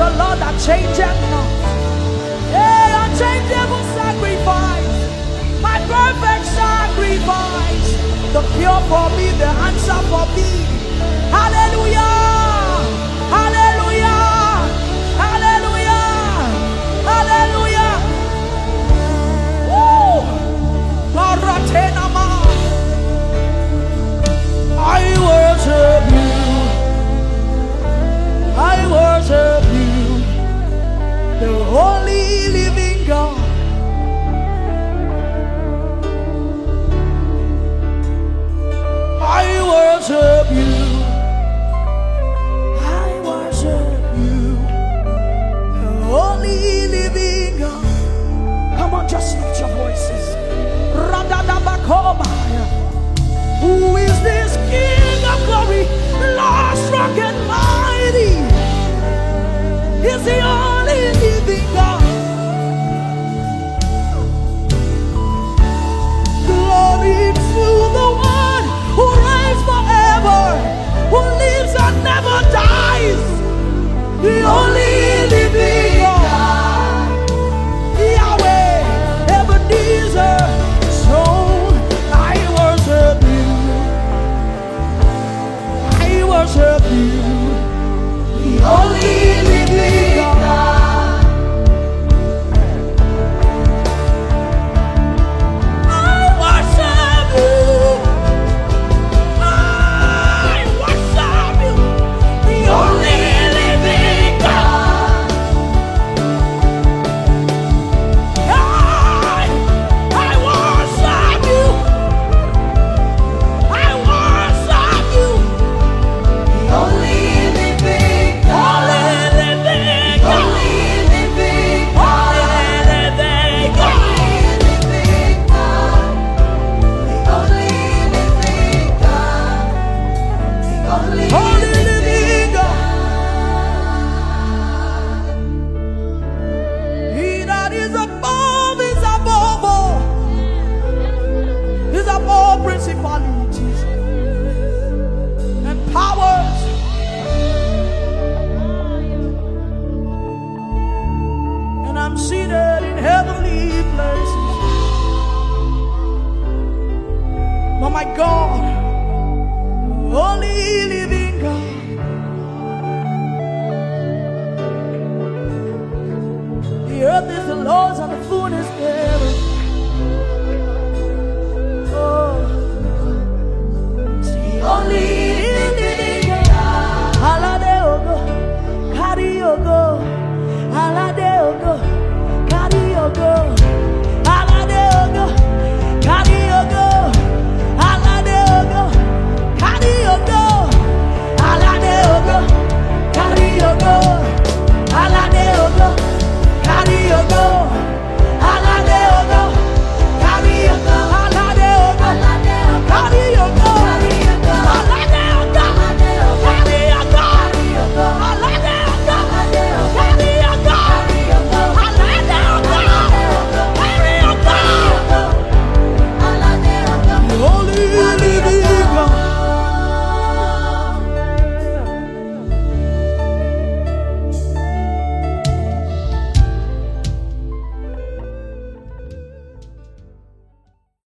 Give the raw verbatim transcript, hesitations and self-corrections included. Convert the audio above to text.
the Lord that changeth not. Hey, unchangeable sacrifice, my perfect sacrifice, the cure for me, the answer for me. Hallelujah, hallelujah, hallelujah, hallelujah. Woo! Baratenama. I worship you, I worship you, the holy living God. I worship you, I worship you, the holy living God. Come on, just lift your voices. Radadabakobaya. Who is this King of glory, Lord strong and mighty? Is the only living God. Glory to the one who reigns forever, who lives and never dies, the only living God. Yahweh, Ebenezer, so I worship you, I worship you, the only living God. I worship you, I worship you, the only living God. I, I worship you, I worship you, the only living God. Only living God. Only living God. Only living God. Only living God. He that is above is above all. Is above principalities and powers. And I'm seated in heavenly places. Oh my God, only living God. The earth is the Lord's and the